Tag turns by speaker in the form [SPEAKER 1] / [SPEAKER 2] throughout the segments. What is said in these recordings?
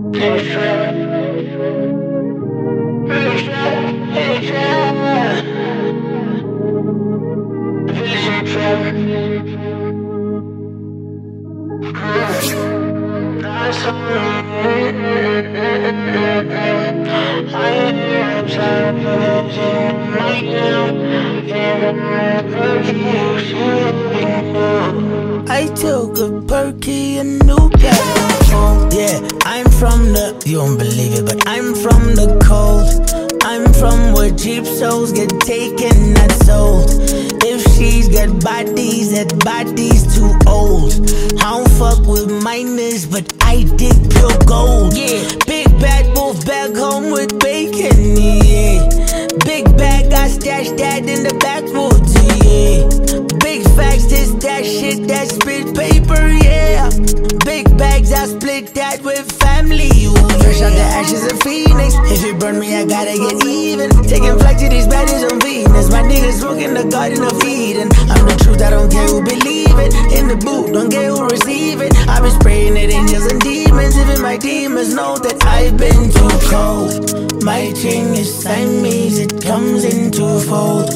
[SPEAKER 1] I took a perky, a new pack. Yeah, I'm from the, you don't believe it, but I'm from the cold. I'm from where cheap souls get taken, not sold. If she's got bodies, that body's too old. I don't fuck with minors, but I dig pure gold. Yeah, big bad wolf back home with bacon, yeah. Big bag, I stashed that in the backwoods, yeah. Big facts, this that shit, that spit paper, yeah. Big bags, I split that with family. Fresh out the ashes of Phoenix. If you burn me, I gotta get even. Taking flight to these baddies on Venus. My niggas smoking the Garden of Eden. I'm the truth, I don't care who believe it. In the boot, don't care who receive it. I've been spraying at angels and demons. Even my demons know that I've been too cold. My chain is Siamese, it comes in twofold.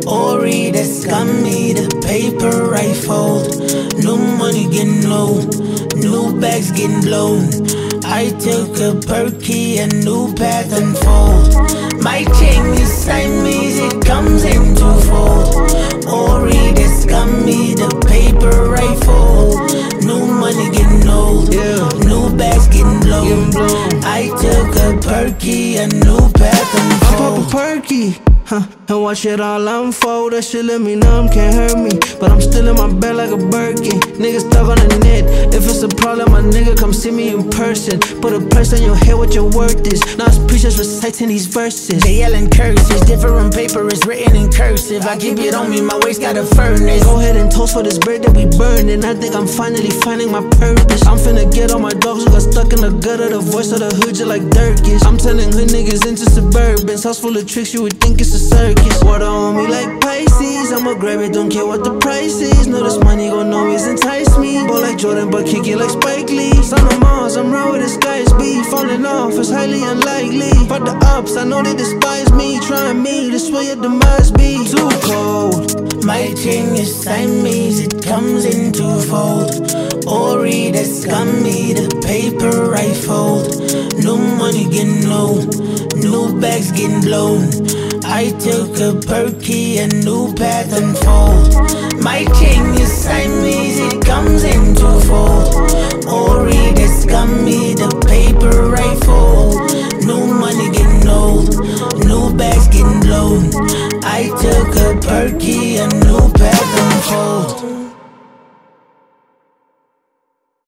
[SPEAKER 1] Ori, that scummy, the paper I fold. New money getting low, new bags getting blown. I took a perky, a new path unfold. My chain is Siamese, it comes in twofold. Ori, that scummy, the paper I fold. New money getting old, new bags getting blown. I took a perky, a new path unfold.
[SPEAKER 2] I pop a perky, and watch it all unfold. That shit let me numb, can't hurt me, but I'm still in my bed like a Birkin. Niggas stuck on the net. If it's a problem, my nigga, come see me in person. Put a price on your head, what your worth is. Now it's preachers reciting these verses.
[SPEAKER 1] They yelling curses, different paper is written in cursive. I keep it on me, my waist got a furnace.
[SPEAKER 2] Go ahead and toast for this bread that we burning. I think I'm finally finding my purpose. I'm finna get all my dogs who got stuck in the gutter. The voice of the hood just like Dirk is. I'm turning hood niggas into Suburbans. House full of tricks, you would think it's a circus. Water on me like Pisces, I'ma grab it, don't care what the price is. Know this money gon' always entice me. Ball like Jordan, but kick it like Spike Lee. Son of Mars, I'm round with the skies be. Falling off is highly unlikely. Fuck the ups, I know they despise me. Trying me, this way your demise be. Too cold.
[SPEAKER 1] My chain is Siamese, it comes in twofold. Ori, that scummy, the paper I fold. New money getting low, new bags getting blown. I took a perky, a new path unfold. My chain is Siamese, it comes in twofold.